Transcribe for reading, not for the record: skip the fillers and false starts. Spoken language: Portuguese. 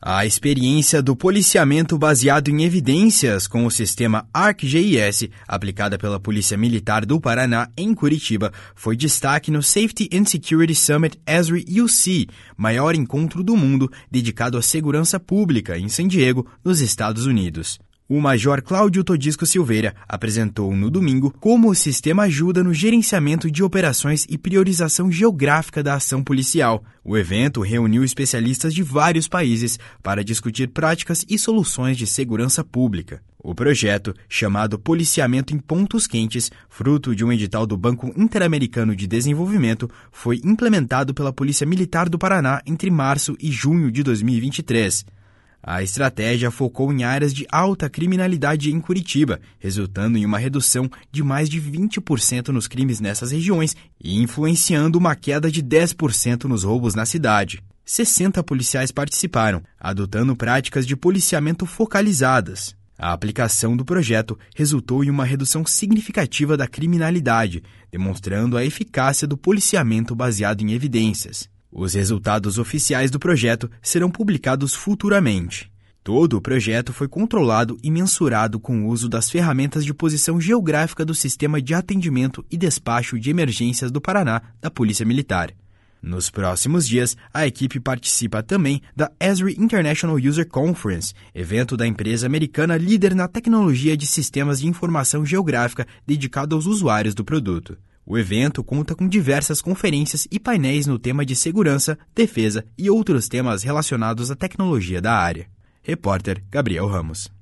A experiência do policiamento baseado em evidências com o sistema ArcGIS, aplicada pela Polícia Militar do Paraná em Curitiba, foi destaque no Safety and Security Summit ESRI-UC, maior encontro do mundo dedicado à segurança pública em San Diego, nos Estados Unidos. O Major Cláudio Todisco Silveira apresentou no domingo como o sistema ajuda no gerenciamento de operações e priorização geográfica da ação policial. O evento reuniu especialistas de vários países para discutir práticas e soluções de segurança pública. O projeto, chamado Policiamento em Pontos Quentes, fruto de um edital do Banco Interamericano de Desenvolvimento, foi implementado pela Polícia Militar do Paraná entre março e junho de 2023. A estratégia focou em áreas de alta criminalidade em Curitiba, resultando em uma redução de mais de 20% nos crimes nessas regiões e influenciando uma queda de 10% nos roubos na cidade. 60 policiais participaram, adotando práticas de policiamento focalizadas. A aplicação do projeto resultou em uma redução significativa da criminalidade, demonstrando a eficácia do policiamento baseado em evidências. Os resultados oficiais do projeto serão publicados futuramente. Todo o projeto foi controlado e mensurado com o uso das ferramentas de posição geográfica do Sistema de Atendimento e Despacho de Emergências do Paraná, da Polícia Militar. Nos próximos dias, a equipe participa também da ESRI International User Conference, evento da empresa americana líder na tecnologia de sistemas de informação geográfica dedicado aos usuários do produto. O evento conta com diversas conferências e painéis no tema de segurança, defesa e outros temas relacionados à tecnologia da área. Repórter Gabriel Ramos.